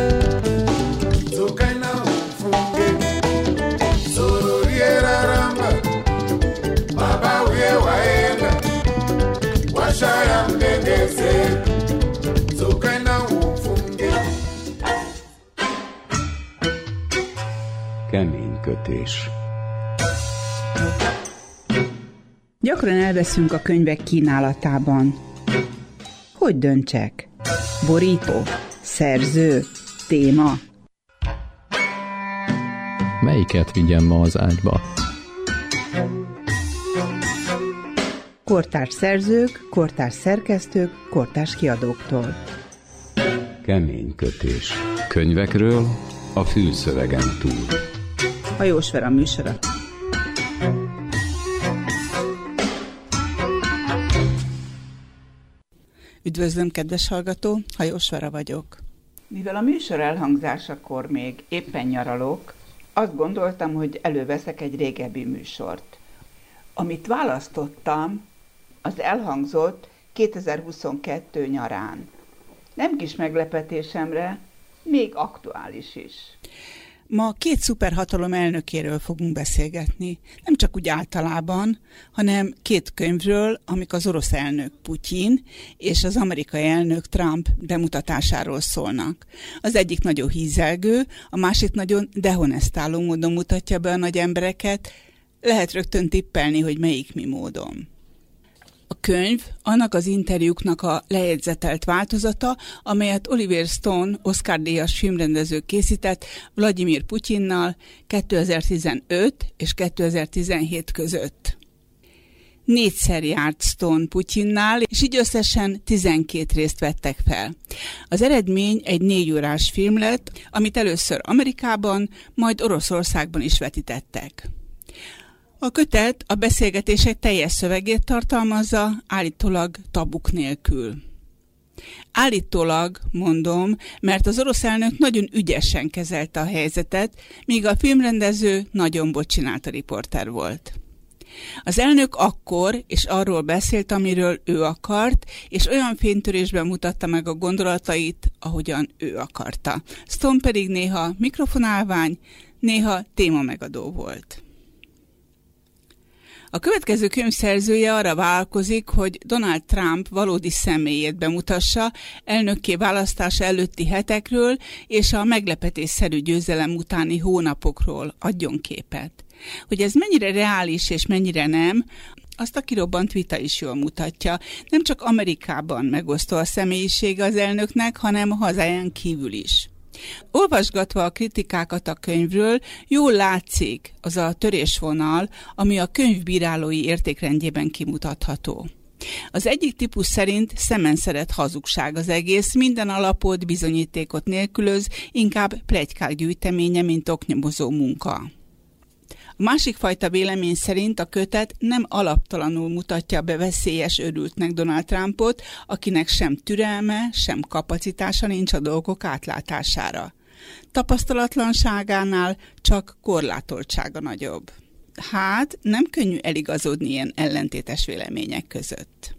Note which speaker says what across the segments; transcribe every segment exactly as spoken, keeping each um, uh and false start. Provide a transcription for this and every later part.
Speaker 1: Keménykötés.
Speaker 2: Gyakran elveszünk a könyvek kínálatában. Hogy döntsek? Borító? Szerző? Téma?
Speaker 3: Melyiket vigyem ma az ágyba?
Speaker 2: Kortárs szerzők, kortárs szerkesztők, kortárs kiadóktól.
Speaker 1: Keménykötés. Könyvekről a fülszövegen túl.
Speaker 2: Hajós Vera műsora. Üdvözlöm, kedves hallgató, Hajós Vera vagyok. Mivel a műsor elhangzásakor még éppen nyaralok, azt gondoltam, hogy előveszek egy régebbi műsort. Amit választottam, az elhangzott kétezer-huszonkettő nyarán. Nem kis meglepetésemre, még aktuális is. Ma két szuperhatalom elnökéről fogunk beszélgetni. Nem csak úgy általában, hanem két könyvről, amik az orosz elnök Putyin és az amerikai elnök Trump bemutatásáról szólnak. Az egyik nagyon hízelgő, a másik nagyon dehonestáló módon mutatja be a nagy embereket. Lehet rögtön tippelni, hogy melyik mi módon. A könyv annak az interjúknak a lejegyzetelt változata, amelyet Oliver Stone Oscar-díjas filmrendező készített Vladimir Putyinnal kétezer-tizenöt és kétezer-tizenhét között. Négyszer járt Stone Putyinnál, és így összesen tizenkét részt vettek fel. Az eredmény egy négy órás film lett, amit először Amerikában, majd Oroszországban is vetítettek. A kötet a beszélgetések teljes szövegét tartalmazza, állítólag tabuk nélkül. Állítólag mondom, mert az orosz elnök nagyon ügyesen kezelte a helyzetet, míg a filmrendező nagyon botcsinált a riporter volt. Az elnök akkor és arról beszélt, amiről ő akart, és olyan fénytörésben mutatta meg a gondolatait, ahogyan ő akarta. Stone pedig néha mikrofonálvány, néha témamegadó volt. A következő könyv szerzője arra vállalkozik, hogy Donald Trump valódi személyét bemutassa elnökké választása előtti hetekről és a meglepetésszerű győzelem utáni hónapokról adjon képet. Hogy ez mennyire reális és mennyire nem, azt a kirobbant vita is jól mutatja. Nem csak Amerikában megosztó a személyisége az elnöknek, hanem hazáján kívül is. Olvasgatva a kritikákat a könyvről, jól látszik az a törésvonal, ami a könyv bírálói értékrendjében kimutatható. Az egyik típus szerint szemenszedett hazugság az egész, minden alapot, bizonyítékot nélkülöz, inkább pletykák gyűjteménye, mint oknyomozó munka. A másik fajta vélemény szerint a kötet nem alaptalanul mutatja be veszélyes őrültnek Donald Trumpot, akinek sem türelme, sem kapacitása nincs a dolgok átlátására. Tapasztalatlanságánál csak korlátoltsága nagyobb. Hát, nem könnyű eligazodni ilyen ellentétes vélemények között.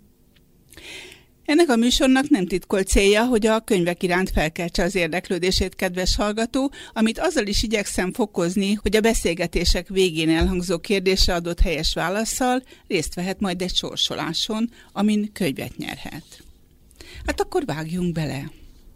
Speaker 2: Ennek a műsornak nem titkolt célja, hogy a könyvek iránt felkeltse az érdeklődését, kedves hallgató, amit azzal is igyekszem fokozni, hogy a beszélgetések végén elhangzó kérdésre adott helyes válasszal részt vehet majd egy sorsoláson, amin könyvet nyerhet. Hát akkor vágjunk bele.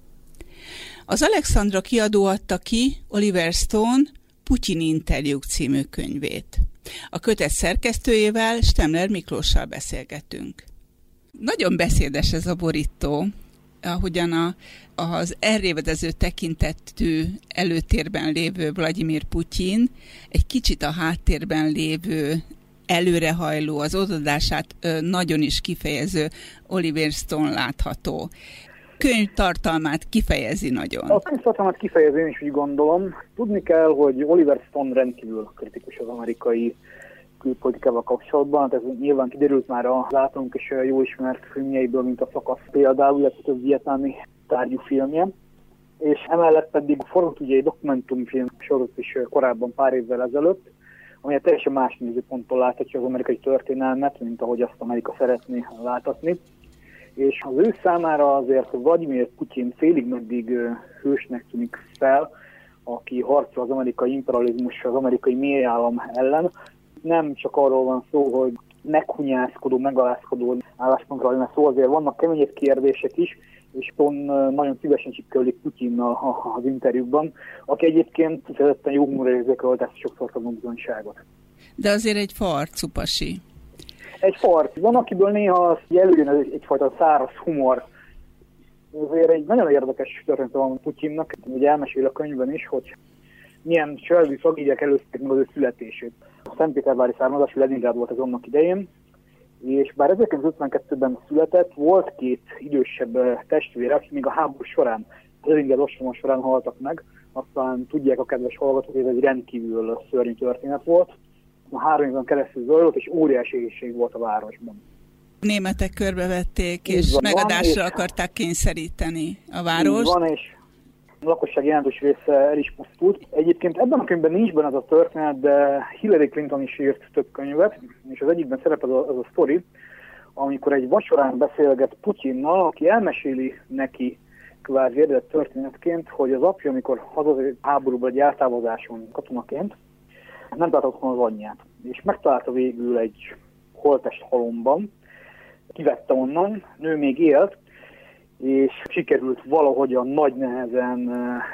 Speaker 2: Az Alexandra kiadó adta ki Oliver Stone Putyin interjúk című könyvét. A kötet szerkesztőjével, Stemler Miklóssal beszélgetünk. Nagyon beszédes ez a borító, ahogyan a, az elrévedező tekintetű előtérben lévő Vladimir Putyin, egy kicsit a háttérben lévő, előrehajló, az odadását nagyon is kifejező Oliver Stone látható. Könyv tartalmát kifejezi nagyon.
Speaker 4: A könyv tartalmát kifejezi, én is úgy gondolom. Tudni kell, hogy Oliver Stone rendkívül kritikus az amerikai külpolitikával kapcsolatban. Hát ez nyilván kiderült már az általunk is jól ismert filmjeiből, mint a Szakasz például, illetve több vietnámi tárgyú filmje. És emellett pedig forrott ugye egy dokumentumfilm sorozat is korábban pár évvel ezelőtt, amelyet teljesen más nézőpontból láthatja az amerikai történelmet, mint ahogy azt Amerika szeretné láthatni. és az ő számára azért Vladimir Putyin félig meddig hősnek tűnik fel, aki harcol az amerikai imperializmus, az amerikai mélyállam ellen. Nem csak arról van szó, hogy meghunyászkodó, megalázkodó álláspontra lenne szó, azért vannak keményebb kérdések is, és pont nagyon szívesen csipkelik Putyinnal az interjúkban, aki egyébként szeretetlen jó humorérzékről tesz sokszor tanulmányságot.
Speaker 2: De azért egy farcú pasi.
Speaker 4: Egy farc. Van, akiből néha előjön egyfajta száraz humor. Azért egy nagyon érdekes történet van Putyinnak, ugye elmesél a könyvben is, hogy milyen családi tragédiák előzték meg az ő születését. A Szentpétervári származású Leningrád volt az annak idején, és bár ezerkilencszázötvenkettőben született, volt két idősebb testvére, akik még a háború során, az Leningrád ostroma során haltak meg. Aztán tudják a kedves hallgatók, hogy ez egy rendkívül szörnyű történet volt. A három évben keresztül zajlott, és óriási éhség volt a városban.
Speaker 2: A németek körbevették, és van, megadásra van, akarták kényszeríteni a várost.
Speaker 4: Van, és a lakosság jelentős része el is pusztult. Egyébként ebben a könyvben nincs benne az a történet, de Hillary Clinton is írt több könyvet, és az egyikben szerepel az a, az a sztori, amikor egy vacsorán beszélget Putyinnal, aki elmeséli neki kvázi eredet történetként, hogy az apja, amikor hazazért háborúból egy eltávozáson katonaként, nem talált otthon az anyját, és megtalálta végül egy holttest halomban, kivette onnan, nő még élt, és sikerült valahogyan nagy nehezen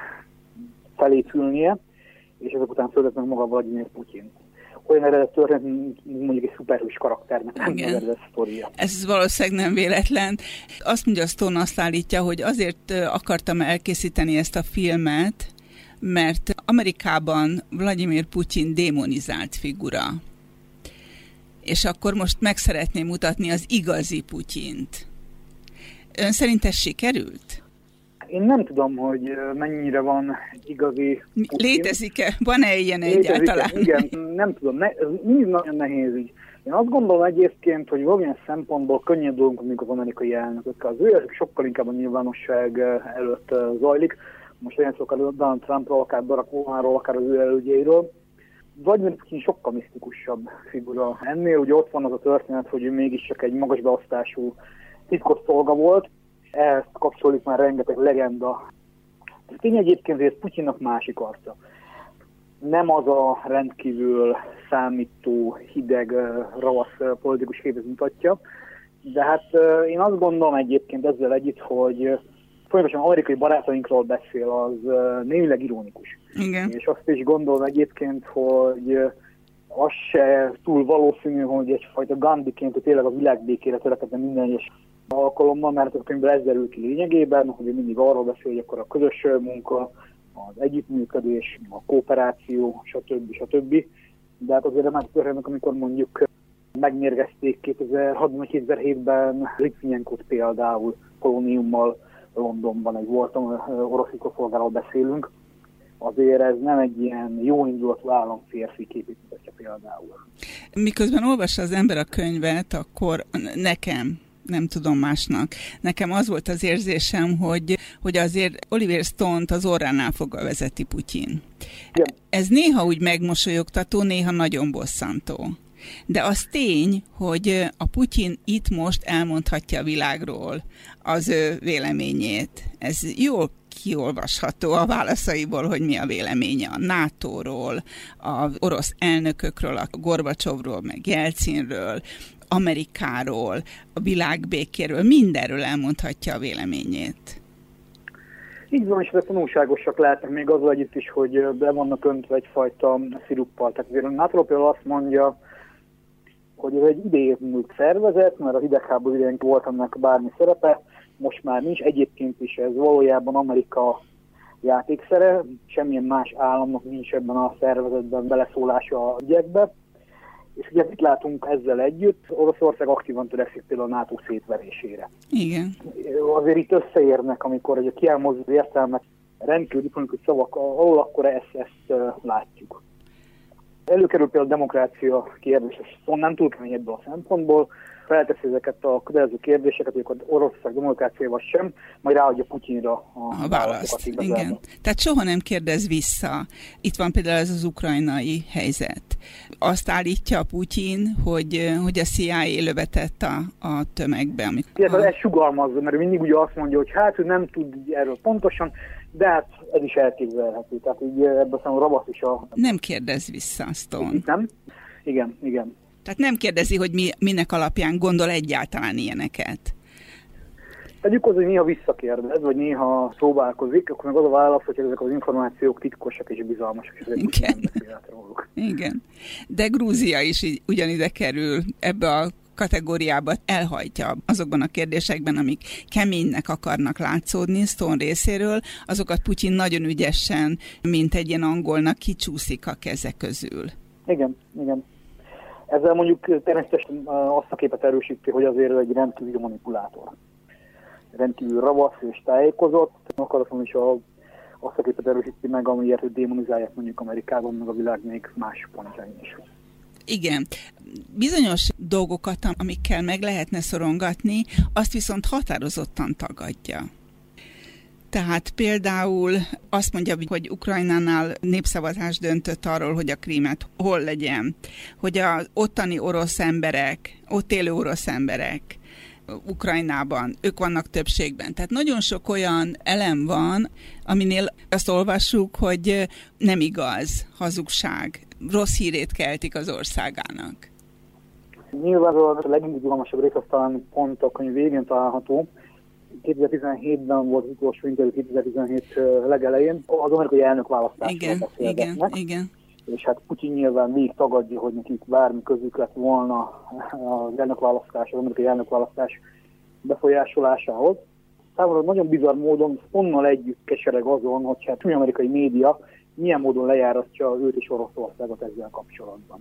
Speaker 4: felépülnie, és ezek után született meg maga Vladimir Putyin. Olyan eredet történet, mondjuk egy szuperhős karakternek nem eredet sztoria.
Speaker 2: Ez valószínűleg nem véletlen. Azt mondja, Stone azt állítja, hogy azért akartam elkészíteni ezt a filmet, mert Amerikában Vladimir Putyin démonizált figura. És akkor most meg szeretném mutatni az igazi Putyint. Ön szerint ez sikerült?
Speaker 4: Én nem tudom, hogy mennyire van igazi Putyin.
Speaker 2: Létezik-e? Van-e ilyen Létezik-e? Egyáltalán?
Speaker 4: Igen, nem tudom. Ne, ez mindig nagyon nehéz így. Én azt gondolom egyébként, hogy valamilyen szempontból könnyebb dolgunk, mint az amerikai elnökökkel. Az ő sokkal inkább a nyilvánosság előtt zajlik. Most olyan sokkal Donald Trumpról, akár Barack Obama-ról, akár az ő elődjeiről. Vladimir Putyin sokkal misztikusabb figura. Ennél ugye ott van az a történet, hogy ő mégiscsak egy magas beosztású titkos szolga volt. Ehhez kapcsolódik már rengeteg legenda. Tény egyébként, hogy ez Putyinnak másik arca. Nem az a rendkívül számító, hideg, ravasz politikus képet mutatja, de hát én azt gondolom egyébként ezzel együtt, hogy folyamatosan amerikai barátainkról beszél, az némileg ironikus.
Speaker 2: Igen.
Speaker 4: És azt is gondolom egyébként, hogy az se túl valószínű, hogy egyfajta Gandhiként, hogy tényleg a világbékére törekedne minden egyes alkalommal, mert a könyvből ez derül ki lényegében, hogy mindig arról beszél, hogy akkor a közös munka, az együttműködés, a kooperáció, stb. stb. De hát azért már történnek, amikor mondjuk megmérgezték kétezer-hatban vagy kétezer-hétben Litvinyenkót például kolóniummal Londonban, egy voltam orosz titkosszolgáról beszélünk, azért ez nem egy ilyen jó indulatú államférfi képét mutatja például.
Speaker 2: Miközben olvassa az ember a könyvet, akkor nekem, nem tudom másnak, nekem az volt az érzésem, hogy, hogy azért Oliver Stone-t az orránál fogva vezeti Putyin. Igen. Ez néha úgy megmosolyogtató, néha nagyon bosszantó. De az tény, hogy a Putyin itt most elmondhatja a világról az ő véleményét. Ez jól kiolvasható a válaszaiból, hogy mi a véleménye a nátóról, az orosz elnökökről, a Gorbacsovról, meg Jelcinről, Amerikáról, a világbékéről, mindenről elmondhatja a véleményét.
Speaker 4: Így van, és ezek tanulságosak lehetnek még azzal együtt is, hogy be vannak öntve egyfajta sziruppal. Tehát azért a NATO például azt mondja, hogy ez egy idejétmúlt szervezet, mert a hidegháború idején volt annak bármi szerepe, most már nincs. Egyébként is ez valójában Amerika játékszere, semmilyen más államnak nincs ebben a szervezetben beleszólása a ügyekbe. És ugye itt látunk ezzel együtt, Oroszország aktívan törekszik például a NATO szétverésére.
Speaker 2: Igen.
Speaker 4: Azért itt összeérnek, amikor ugye kielmozdul az értelmet rendkívül diplomatikus szavak alól, akkor ezt, ezt látjuk. Előkerül például a demokrácia kérdés, és szóval nem túl kemény ebből a szempontból. felteszi ezeket a kötelező kérdéseket, hogy akkor Oroszország demokrácia vagy sem, majd ráadja Putyinra a,
Speaker 2: a választ. Igen. Tehát soha nem kérdez vissza. Itt van például ez az ukrajnai helyzet. Azt állítja Putyin, hogy, hogy a C I A lövetett a, a tömegbe. Amikor...
Speaker 4: Igen, ez sugalmazza, mert mindig ugye azt mondja, hogy hát ő nem tud erről pontosan, de hát ez is elképzelhető. Tehát így ebben a Rabasz is a...
Speaker 2: Nem kérdez vissza, Stone.
Speaker 4: Nem? Igen, igen.
Speaker 2: Tehát nem kérdezi, hogy mi, minek alapján gondol egyáltalán ilyeneket.
Speaker 4: Tegyük hozzá, hogy néha visszakérdez, vagy néha próbálkozik, akkor meg az a válasz, hogy ezek az információk titkosak és bizalmasak, és ezek
Speaker 2: Igen. Igen. De Grúzia is így, ugyanide kerül ebbe a kategóriába, elhajtja azokban a kérdésekben, amik keménynek akarnak látszódni Stone részéről, azokat Putyin nagyon ügyesen, mint egy ilyen angolnak kicsúszik a keze közül.
Speaker 4: Igen, igen. Ezzel mondjuk természetesen azt a képet erősíti, hogy azért egy rendkívül manipulátor. Rendkívül ravasz és tájékozott. Akaratom is a, azt a képet erősíti meg, amiért hogy démonizálják mondjuk Amerikában, meg a világ még más pontjain is.
Speaker 2: Igen. Bizonyos dolgokat, amikkel meg lehetne szorongatni, azt viszont határozottan tagadja. Tehát például azt mondja, hogy Ukrajnánál népszavazás döntött arról, hogy a Krímet hol legyen, hogy az ottani orosz emberek, ott élő orosz emberek Ukrajnában, ők vannak többségben. Tehát nagyon sok olyan elem van, aminél azt olvassuk, hogy nem igaz, hazugság, rossz hírét keltik az országának.
Speaker 4: Nyilván a legindulmasabb rész az talán pont a könyv végén található. kétezer-tizenhétben volt az utolsó interjú, kétezer-tizenhét legelején, az amerikai elnökválasztásról
Speaker 2: igen, igen, igen.
Speaker 4: És hát Putyin nyilván végig tagadja, hogy nekik bármi közük lett volna az elnökválasztás, az amerikai elnökválasztás befolyásolásához. Számomra nagyon bizarr módon onnal együtt kesereg azon, hogy hát az amerikai média milyen módon lejáratja őt és Oroszországot ezzel kapcsolatban.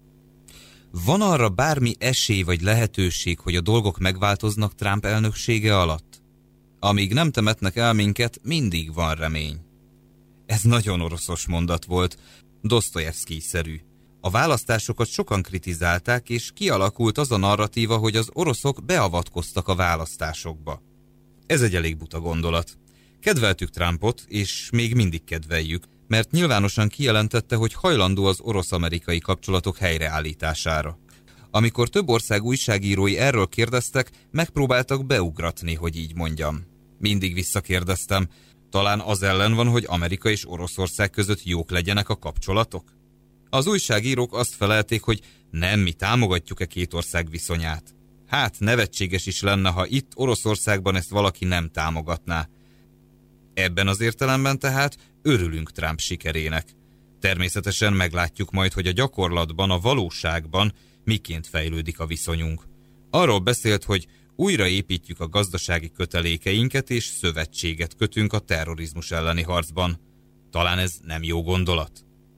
Speaker 5: Van arra bármi esély vagy lehetőség, hogy a dolgok megváltoznak Trump elnöksége alatt? Amíg nem temetnek el minket, mindig van remény. Ez nagyon oroszos mondat volt, Dosztojevszkij-szerű. A választásokat sokan kritizálták, és kialakult az a narratíva, hogy az oroszok beavatkoztak a választásokba. Ez egy elég buta gondolat. Kedveltük Trumpot, és még mindig kedveljük, mert nyilvánosan kijelentette, hogy hajlandó az orosz-amerikai kapcsolatok helyreállítására. Amikor több ország újságírói erről kérdeztek, megpróbáltak beugratni, hogy így mondjam. Mindig visszakérdeztem, talán az ellen van, hogy Amerika és Oroszország között jók legyenek a kapcsolatok? Az újságírók azt felelték, hogy nem, mi támogatjuk-e két ország viszonyát. Hát nevetséges is lenne, ha itt Oroszországban ezt valaki nem támogatná. Ebben az értelemben tehát örülünk Trump sikerének. Természetesen meglátjuk majd, hogy a gyakorlatban, a valóságban miként fejlődik a viszonyunk. Arról beszélt, hogy újraépítjük a gazdasági kötelékeinket és szövetséget kötünk a terrorizmus elleni harcban. Talán ez nem jó gondolat?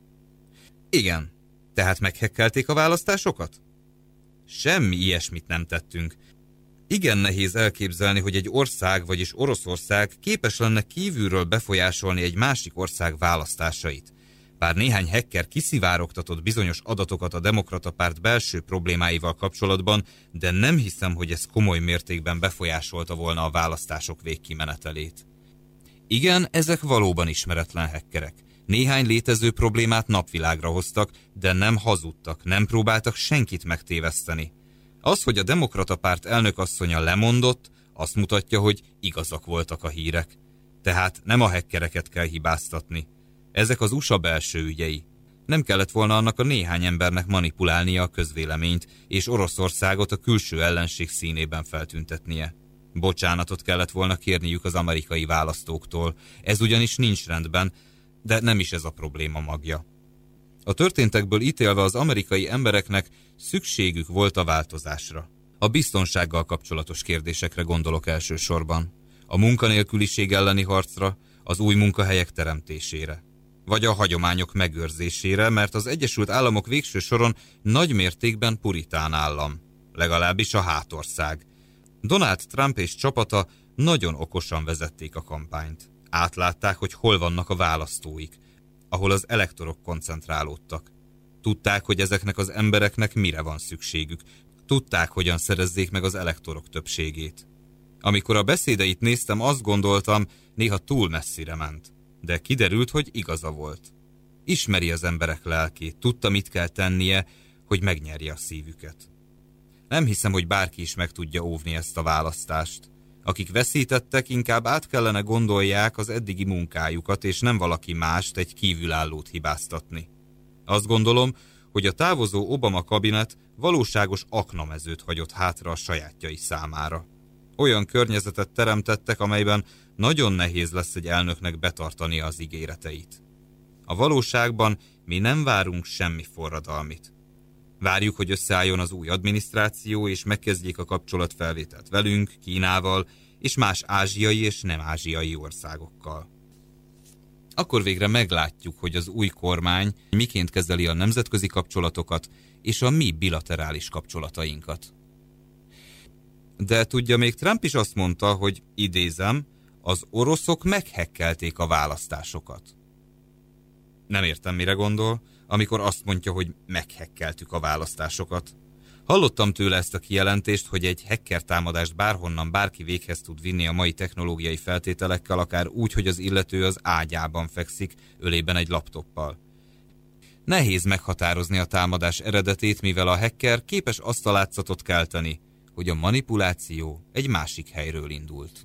Speaker 5: Igen, tehát meghekkelték a választásokat? Semmi ilyesmit nem tettünk. Igen nehéz elképzelni, hogy egy ország, vagyis Oroszország képes lenne kívülről befolyásolni egy másik ország választásait. Bár néhány hacker kiszivárogtatott bizonyos adatokat a Demokrata Párt belső problémáival kapcsolatban, de nem hiszem, hogy ez komoly mértékben befolyásolta volna a választások végkimenetelét. Igen, ezek valóban ismeretlen hackerek. Néhány létező problémát napvilágra hoztak, de nem hazudtak, nem próbáltak senkit megtéveszteni. Az, hogy a Demokrata Párt elnökasszonya lemondott, azt mutatja, hogy igazak voltak a hírek. Tehát nem a hackereket kell hibáztatni. Ezek az u es á belső ügyei. Nem kellett volna annak a néhány embernek manipulálnia a közvéleményt, és Oroszországot a külső ellenség színében feltüntetnie. Bocsánatot kellett volna kérniük az amerikai választóktól. Ez ugyanis nincs rendben, de nem is ez a probléma magja. A történtekből ítélve az amerikai embereknek szükségük volt a változásra. A biztonsággal kapcsolatos kérdésekre gondolok elsősorban. A munkanélküliség elleni harcra, az új munkahelyek teremtésére. Vagy a hagyományok megőrzésére, mert az Egyesült Államok végső soron nagy mértékben puritán állam. Legalábbis a hátország. Donald Trump és csapata nagyon okosan vezették a kampányt. Átlátták, hogy hol vannak a választóik, ahol az elektorok koncentrálódtak. Tudták, hogy ezeknek az embereknek mire van szükségük. Tudták, hogyan szerezzék meg az elektorok többségét. Amikor a beszédeit néztem, azt gondoltam, néha túl messzire ment. De kiderült, hogy igaza volt. Ismeri az emberek lelkét, tudta, mit kell tennie, hogy megnyerje a szívüket. Nem hiszem, hogy bárki is meg tudja óvni ezt a választást. Akik veszítettek, inkább át kellene gondolják az eddigi munkájukat, és nem valaki mást, egy kívülállót hibáztatni. Azt gondolom, hogy a távozó Obama kabinet valóságos aknamezőt hagyott hátra a sajátjai számára. Olyan környezetet teremtettek, amelyben nagyon nehéz lesz egy elnöknek betartani az ígéreteit. A valóságban mi nem várunk semmi forradalmit. Várjuk, hogy összeálljon az új adminisztráció, és megkezdjék a kapcsolatfelvételt velünk, Kínával, és más ázsiai és nem ázsiai országokkal. Akkor végre meglátjuk, hogy az új kormány miként kezeli a nemzetközi kapcsolatokat és a mi bilaterális kapcsolatainkat. De tudja, még Trump is azt mondta, hogy idézem, az oroszok meghekkelték a választásokat. Nem értem, mire gondol, amikor azt mondja, hogy meghekkeltük a választásokat. Hallottam tőle ezt a kijelentést, hogy egy hacker támadást bárhonnan bárki véghez tud vinni a mai technológiai feltételekkel, akár úgy, hogy az illető az ágyában fekszik, ölében egy laptoppal. Nehéz meghatározni a támadás eredetét, mivel a hacker képes azt a látszatot kelteni, hogy a manipuláció egy másik helyről indult.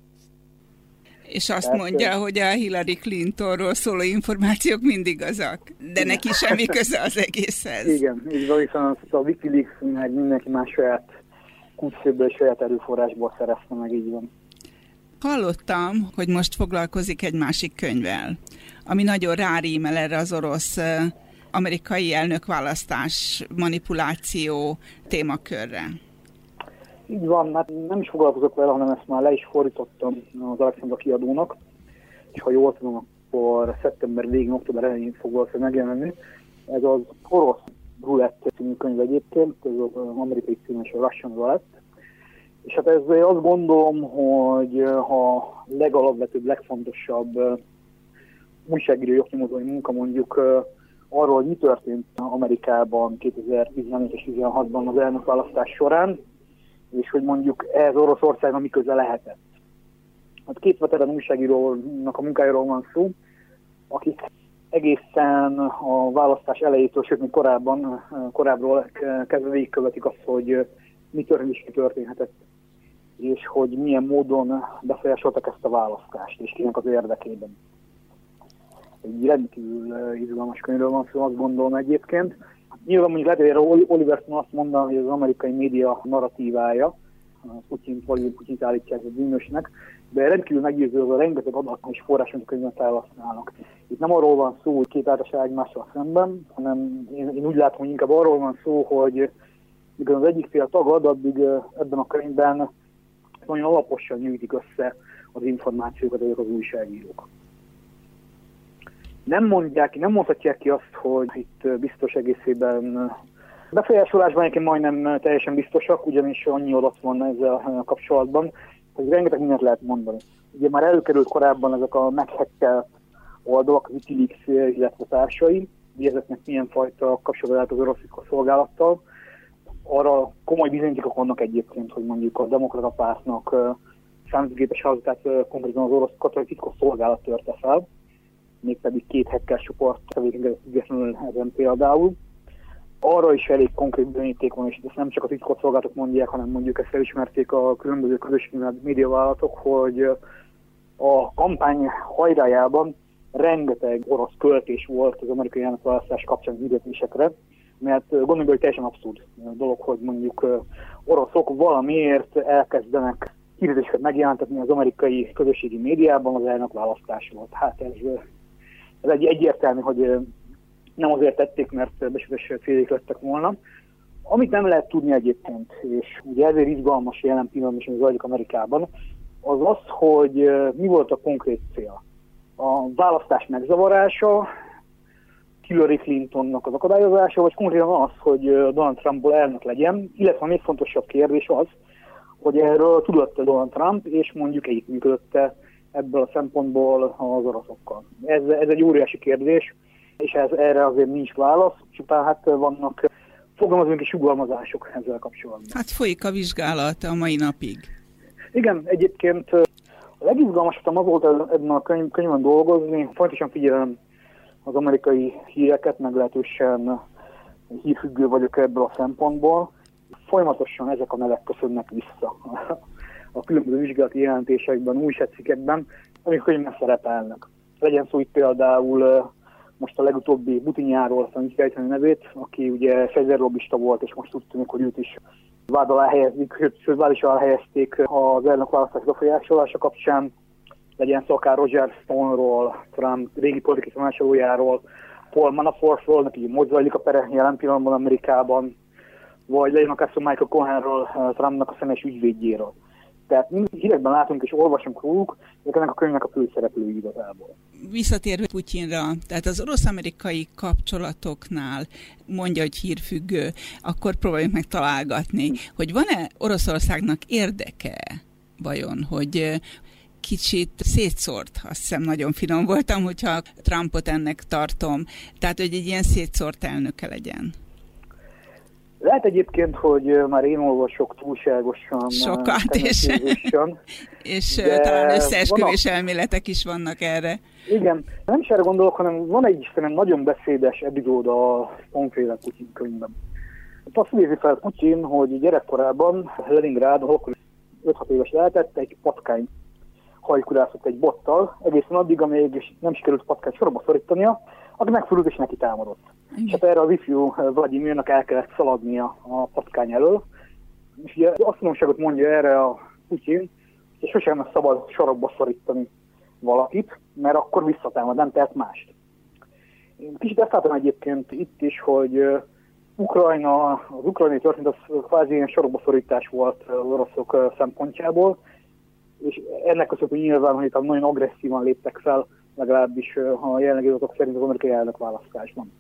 Speaker 2: És azt mondja, hogy a Hillary Clintonról szóló információk mindig igazak, de neki semmi köze az egészhez.
Speaker 4: Igen, így van, viszont a Wikileaks meg mindenki más saját kuncszőből és saját erőforrásból szerezte meg, így van.
Speaker 2: Hallottam, hogy most foglalkozik egy másik könyvvel, ami nagyon rárímel erre az orosz amerikai elnökválasztás manipuláció témakörre.
Speaker 4: Így van, hát nem is foglalkozok vele, hanem ezt már le is fordítottam az Alexandra kiadónak, és ha jól tudom, akkor szeptember végén, október elején fog valószínűleg megjelenni. Ez az orosz rulett című könyv egyébként, ez az amerikai cím és a Russian Roulette. És hát ez azt gondolom, hogy a legalapvetőbb, legfontosabb újságíró oknyomozói munka mondjuk arról, hogy mi történt Amerikában kétezer-tizennégy és tizenhatban az elnökválasztás során, és hogy mondjuk ez Oroszországnak mi köze lehetett. Hát két veterán újságírónak a munkájáról van szó, akik egészen a választás elejétől, sőt, még korábban, korábbról kezdve végigkövetik azt, hogy mi történt és mi történhetett, és hogy milyen módon befolyásoltak ezt a választást, és kinek az érdekében. Egy rendkívül izgalmas könyvről van szó, azt gondolom egyébként. Nyilván mondjuk lehet, hogy Oliver Stone azt mondaná, hogy az amerikai média narratívája, Putyin, Putyint állítják a bűnösnek, de rendkívül meggyőző az a rengeteg adat és forrás, amit a könyvet felhasználnak. Itt nem arról van szó, hogy két áltaság egymással szemben, hanem én, én úgy látom, hogy inkább arról van szó, hogy mikor az egyik fél tagad, addig ebben a könyvben nagyon alaposan gyűjtik össze az információkat ezek az újságírók. Nem mondják, nem mondhatják ki azt, hogy itt biztos egészében befolyásolásban egyébként majdnem teljesen biztosak, ugyanis annyi adat van ezzel kapcsolatban, hogy rengeteg mindent lehet mondani. Ugye már előkerült korábban ezek a meghekkelt oldalak, a Wikileaks, illetve társai, hogy ezeknek milyen fajta kapcsolat az orosz szolgálattal. Arra komoly bizonyítékok vannak egyébként, hogy mondjuk a demokrata pártnak számítógépes házatát konkrétan az orosz katonai titkos szolgálat törte fel, mégpedig két hacker csoport tevékenykedett függetlenül ezen például. Arra is elég konkrét bizonyíték van, és ezt nem csak a titkosszolgálatok mondják, hanem mondjuk ezt elismerték a különböző közösségi médiavállalatok, hogy a kampány hajrájában rengeteg orosz költés volt az amerikai elnökválasztás kapcsán hirdetésekre, mert gondolom, hogy teljesen abszurd dolog, hogy mondjuk oroszok valamiért elkezdenek hirdetéseket megjelentetni az amerikai közösségi médiában az elnökválasztás volt. Hát ez, ez egy egyértelmű, hogy nem azért tették, mert becsületes céljék lettek volna. Amit nem lehet tudni egyébként, és ugye ezért izgalmas jelen pillanatban is, ami zajlik Amerikában, az az, hogy mi volt a konkrét cél. A választás megzavarása, Hillary Clintonnak az akadályozása, vagy konkrétan az, hogy Donald Trumpból elnök legyen, illetve a még fontosabb kérdés az, hogy erről tudott Donald Trump, és mondjuk együttműködötte ebből a szempontból az oroszokkal. Ez, ez egy óriási kérdés, és ez, erre azért nincs válasz, csupán hát vannak fogalmazunk és sugalmazások ezzel kapcsolatban.
Speaker 2: Hát folyik a vizsgálat a mai napig.
Speaker 4: Igen, egyébként a legizgalmasabb az volt ebben a könyv, könyvben dolgozni, fontosan figyelem az amerikai híreket, meglehetősen hírfüggő vagyok ebből a szempontból. Folyamatosan ezek a nevek köszönnek vissza a különböző vizsgálati jelentésekben, újságcikkekben, amik könyvben szerepelnek. Legyen szó itt például most a legutóbbi Butinjáról, aztán így fejteni nevét, aki ugye fegyverlobbista volt, és most úgy tűnik, hogy őt is vád alá helyezik, sőt vád is alá helyezték az elnökválasztás befolyásolása kapcsán. Legyen szó akár Roger Stone-ról, Trump régi politikai tanácsadójáról, Paul Manafortról, neki most zajlik a pere jelen pillanatban Amerikában, vagy legyen akár szó Michael Cohenről, Trumpnak a személyes ügyvédjéről. Tehát mind hírekben látunk és olvasunk róluk, ezek ennek a könyvnek a főszereplői igazából.
Speaker 2: Visszatérve Putyinra, tehát az orosz-amerikai kapcsolatoknál mondja, hogy hírfüggő, akkor próbáljuk meg találgatni, hogy van-e Oroszországnak érdeke vajon, hogy kicsit szétszórt, azt hiszem nagyon finom voltam, hogyha Trumpot ennek tartom, tehát hogy egy ilyen szétszórt elnöke legyen.
Speaker 4: Lehet egyébként, hogy már én olvasok túlságosan.
Speaker 2: Sokat, és, és talán összeesküvés a... elméletek is vannak erre.
Speaker 4: Igen, nem is erre gondolok, hanem van egy szerintem nagyon beszédes epizód a Stone-féle Putyin könyvben. Azt idézi fel Putyin, hogy gyerekkorában Leningrád, akkor öt-hat éves lehetett, egy patkány hajkurászott egy bottal, egészen addig, amíg nem sikerült patkányt sorba szorítania, aki megfordult és neki támadott. Mm. És hát erre az ifjú Vladimirnak el kellett szaladnia a patkány elől. És ugye azt mondságot mondja erre a Putyin, hogy sosem szabad sarokba szorítani valakit, mert akkor visszatámad, nem tehet mást. Én kicsit ezt látom egyébként itt is, hogy Ukrajna, az ukrajnai történet az kvázi ilyen sarokba szorítás volt az oroszok szempontjából, és ennek köszönhető nyilván, hogy itt nagyon agresszívan léptek fel, legalábbis a jelenlegi adatok szerint az amerikai elnökválasztásban.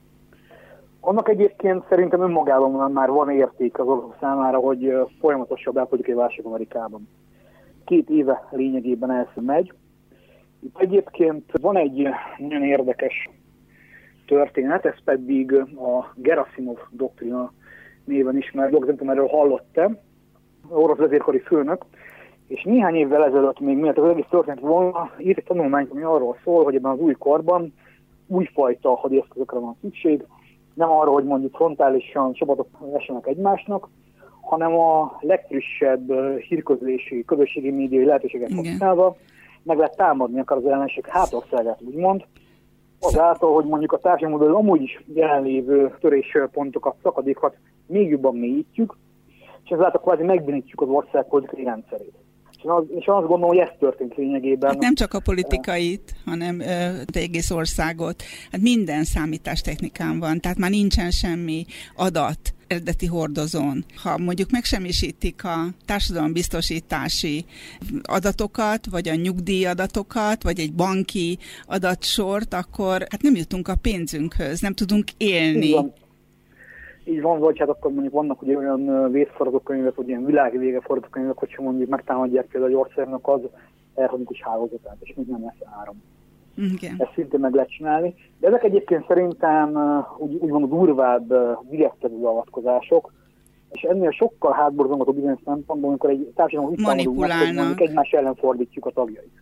Speaker 4: Annak egyébként szerintem önmagában már van érték az oroszok számára, hogy folyamatosabb belpolitikai válság Amerikában. Két éve lényegében ez megy. Itt egyébként van egy nagyon érdekes történet, ez pedig a Gerasimov doktrina néven ismert dolog, nem tudom, erről hallottam, orosz vezérkari főnök, és néhány évvel ezelőtt, még miatt az egész történt volna, írt egy tanulmányt, ami arról szól, hogy ebben az új korban újfajta hadieszközökre van szükség, nem arra, hogy mondjuk frontálisan csapatok essenek egymásnak, hanem a legfrissebb hírközlési, közösségi médiai lehetőséget használva meg lehet támadni akár az ellenség hátországát, úgymond, azáltal, hogy mondjuk a társadalomban amúgy is jelenlévő töréspontokat, szakadékat még jobban mélyítjük, és ezáltal kvázi megbénítjuk az ország politikai rendszerét. És, az, és azt gondolom, hogy ez történt lényegében.
Speaker 2: Hát nem csak a politikait, hanem az egész országot. Hát minden számítástechnikán van, tehát már nincsen semmi adat eredeti hordozón. Ha mondjuk megsemmisítik a társadalombiztosítási adatokat, vagy a nyugdíjadatokat, vagy egy banki adatsort, akkor hát nem jutunk a pénzünkhöz, nem tudunk élni.
Speaker 4: Így van. Így van, vagy hát akkor mondjuk vannak ugye olyan vészforgatókönyvek, vagy ilyen világvége forgatókönyvek, hogyha mondjuk megtámadják például egy országnak az elektronikus hálózatát, és még nem lesz áram.
Speaker 2: Igen.
Speaker 4: Ezt szintén meg lehet csinálni. De ezek egyébként szerintem úgy, úgymond durvább, direktebb beavatkozások, és ennél sokkal hátborzongató bizonyos szempontból, amikor egy társadalom úgy támadunk meg, hogy mondjuk egymás ellen fordítjuk a tagjait.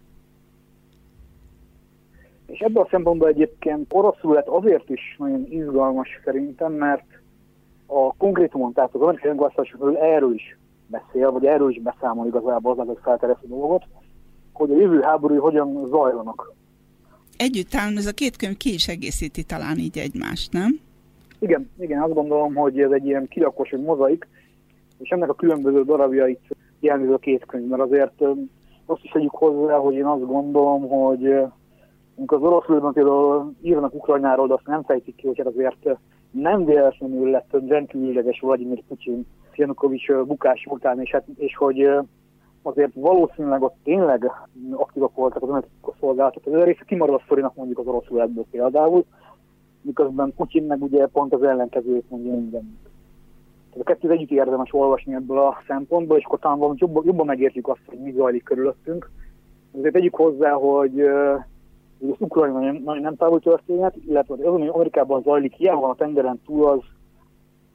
Speaker 4: És ebből a szempontból egyébként oroszul lett azért is nagyon izgalmas szerintem, mert a konkrétumon, tehát az amerikai elnökválasztásokról erről is beszél, vagy erről is beszámol igazából az, hogy felteresztő dolgot, hogy a jövő háborúi hogyan zajlanak.
Speaker 2: Együtt talán ez a két könyv ki is egészíti talán így egymást, nem?
Speaker 4: Igen, igen, azt gondolom, hogy ez egy ilyen kirakos, egy mozaik, és ennek a különböző darabjait jelenti a két könyv, mert azért azt is tegyük hozzá, hogy én azt gondolom, hogy amikor az oroszul például írnak Ukrajnáról, de azt nem fejtik ki, hogy azért nem véletlenül lett rendkívülileges Vladimir Putyin Janukovics bukás után, és, hát, és hogy azért valószínűleg ott tényleg aktívak voltak az amerikai szolgálatok. Ez a része kimarad a sztorinak mondjuk az oroszul ebből például, miközben Putyin meg ugye pont az ellenkezőjét mondja minden. Tehát a kettőt együtt érdemes olvasni ebből a szempontból, és akkor talán valamit jobban, jobban megértjük azt, hogy mi zajlik körülöttünk. Azért tegyük hozzá, hogy az Ukrajna nem, nem távol történet, illetve az, ami Amerikában zajlik, ilyen van a tengeren túl, az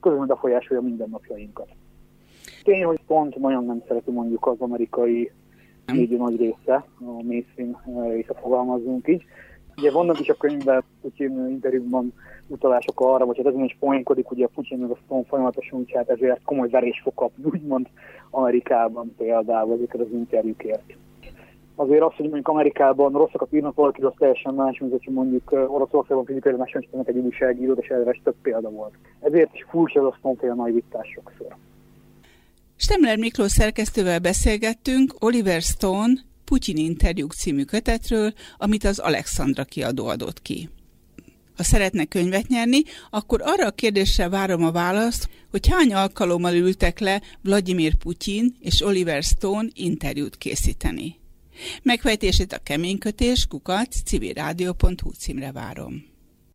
Speaker 4: közben befolyásolja mindennapjainkat. Tény, hogy pont nagyon nem szereti mondjuk az amerikai média nagy része, a mainstream része, fogalmazzunk így. Ugye vannak is a könyvben, Putyin interjúban utalások arra, vagy hát ezen is poénkodik, ugye a Putyin meg a Stone folyamatosan, úgy hát ezért komoly verésfok kap, úgymond Amerikában például ezeket az interjúkért. Azért az, hogy mondjuk Amerikában rosszakat írnak valakiről, az teljesen más, mint hogy mondjuk Oroszországban fizikai megsemmisítenek egy újságírót, és erre több példa volt. Ezért is furcsa az a Stone-féle naivitás sokszor.
Speaker 2: Stemler Miklós szerkesztővel beszélgettünk Oliver Stone Putyin interjúk című kötetről, amit az Alexandra kiadó adott ki. Ha szeretne könyvet nyerni, akkor arra a kérdésre várom a választ, hogy hány alkalommal ültek le Vladimir Putyin és Oliver Stone interjút készíteni. Megfejtését a keménykötés kukac civilrádió pont hu címre várom.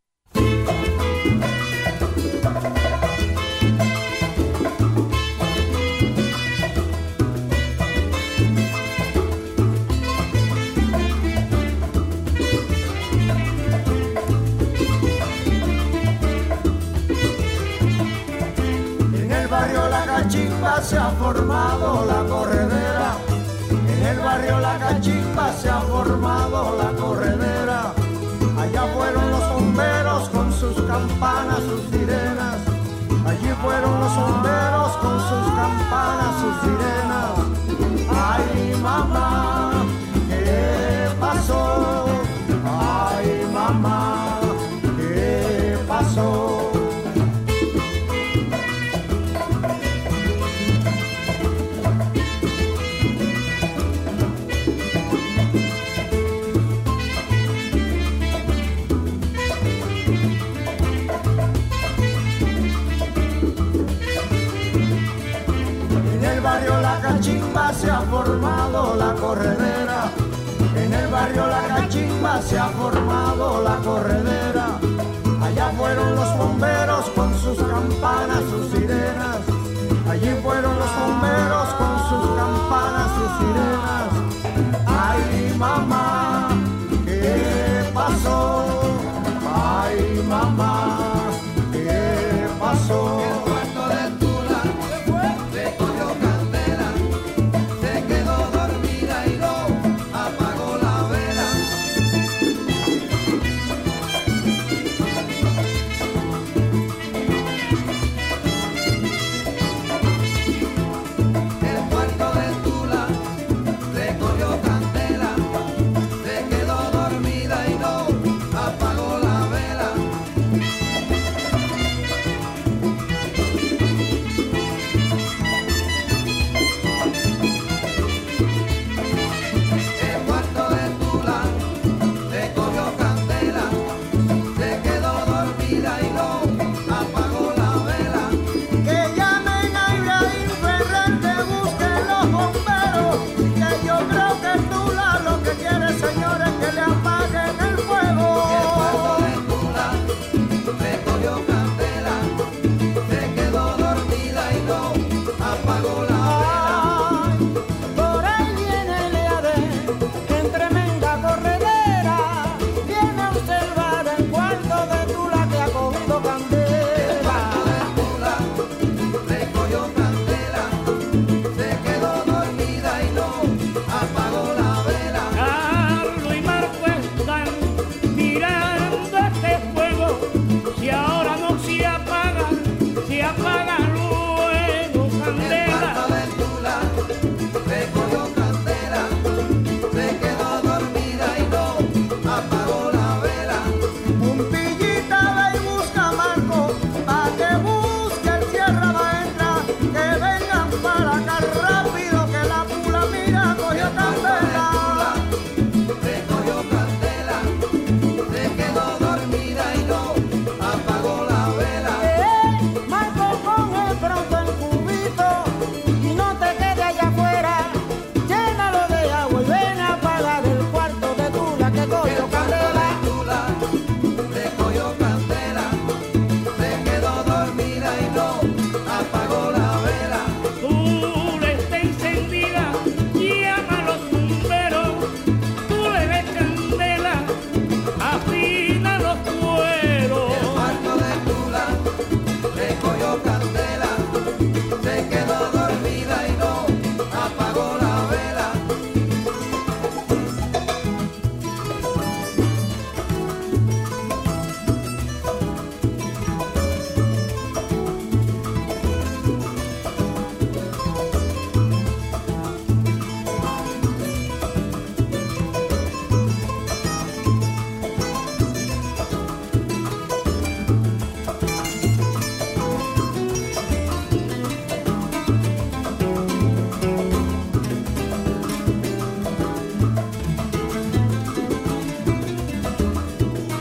Speaker 6: Se ha formado la corredera, en el barrio La Cachimba se ha formado la corredera, allá fueron los bomberos con sus campanas, sus sirenas, allí fueron los bomberos con sus campanas, sus sirenas. Ay mamá, ¿qué pasó? Ay mamá, ¿qué pasó? Se ha formado la corredera, en el barrio La Cachimba se ha formado la corredera, allá fueron los bomberos con sus campanas, sus sirenas, allí fueron los bomberos con sus campanas, sus sirenas. Ay mamá, ¿qué pasó?